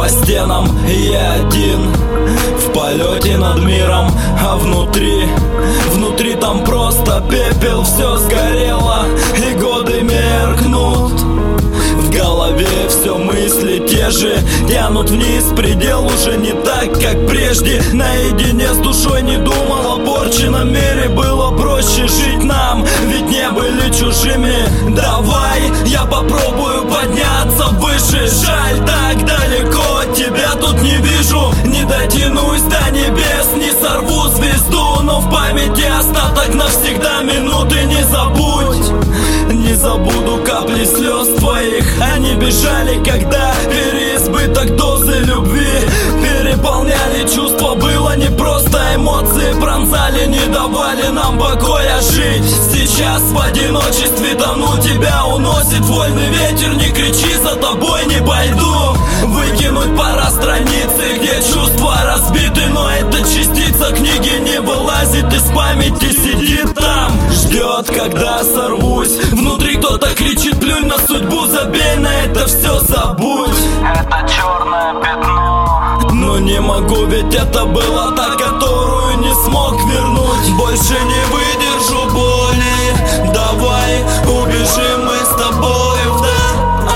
по стенам, и я один в полете над миром. А внутри там просто пепел, все сгорело, и годы меркнут. В голове все мысли те же, тянут вниз, предел уже не так, как прежде. Наедине с душой не думал о порченном мире, было проще жить нам, ведь не были чужими. Давай, я попробую подняться выше. Жаль, так далеко, тебя тут не вижу. Не дотянусь до небес, не сорву звезду, но в памяти остаток навсегда минуты. Не забудь, не забуду капли слез твоих. Они бежали, когда переизбыток дозы любви переполняли чувства. Было непросто, эмоции пронзали, не давали нам покоя жить. Сейчас в одиночестве тону, тебя уносит вольный ветер. Не кричи, за тобой не пойду. Выкинуть пора страницы, где чувства разбиты, но эта частица книги не вылазит из памяти, сидит там, ждет, когда сорвусь. Внутри кто-то кричит: плюнь на судьбу, забей на это все, забудь. Это черное пятно, но не могу, ведь это была та, которую не смог вернуть. Больше не выдержу боли, давай убежим мы с тобою, да,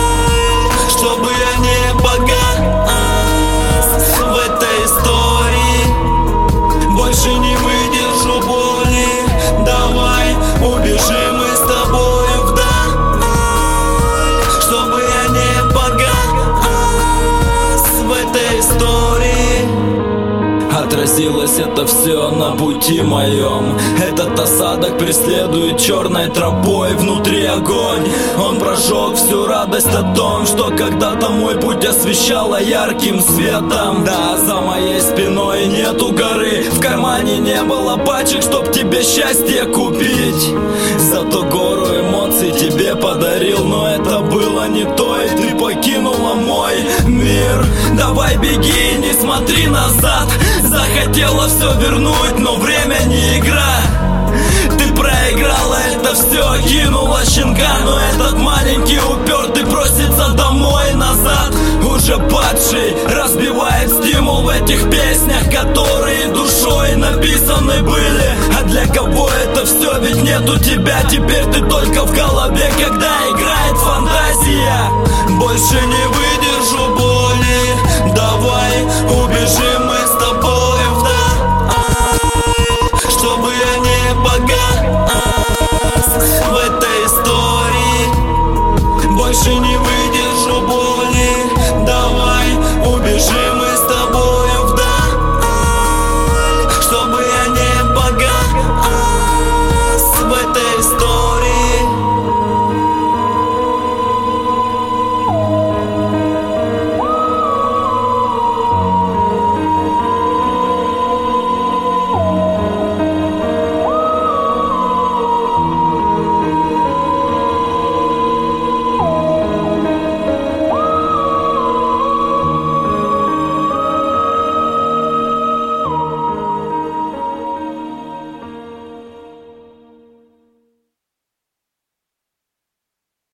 чтобы я не погас в этой истории. Больше не выдержу боли, давай убежим мы с тобою вдаль, чтобы я не погас в этой истории. Отразилось это все на пути моем. Этот осадок преследует черной тропой. Внутри огонь, он прожег всю радость о том, что когда-то мой путь освещало ярким светом. Да, за моей спиной нету горы, в кармане не было пачек, чтоб тебе счастье купить. Зато гору эмоций тебе подарил, но это было не то, и ты покинула мой мир. Давай беги, не смотри назад. Захотела все вернуть, но время не игра. Ты проиграла это все, кинула щенка, но этот маленький упертый просится домой назад. Уже падший разбивает стимул в этих песнях, которые душой написаны были. А для кого это все? Ведь нету тебя, теперь ты только в голове, когда играет фантазия. Больше не